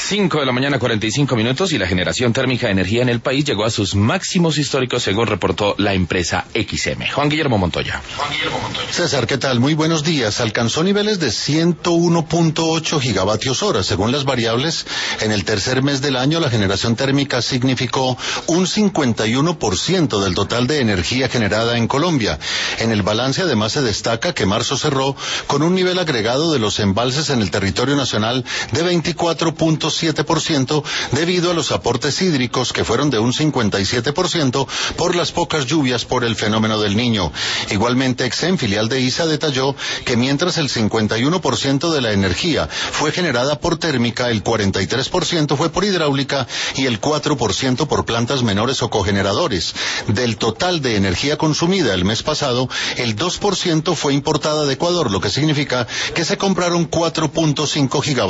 5 de la mañana, 45 minutos, y la generación térmica de energía en el país llegó a sus máximos históricos, según reportó la empresa XM. Juan Guillermo Montoya. César, ¿qué tal? Muy buenos días. Alcanzó niveles de 101.8 gigavatios hora. Según las variables, en el tercer mes del año la generación térmica significó un 51% del total de energía generada en Colombia. En el balance además se destaca que marzo cerró con un nivel agregado de los embalses en el territorio nacional de 24.7% debido a los aportes hídricos que fueron de un 57% por las pocas lluvias por el fenómeno del Niño. Igualmente, Exen, filial de ISA, detalló que mientras el 51% de la energía fue generada por térmica, el 43% fue por hidráulica y el 4% por plantas menores o cogeneradores. Del total de energía consumida el mes pasado, el 2% fue importada de Ecuador, lo que significa que se compraron 4.5 gigavatios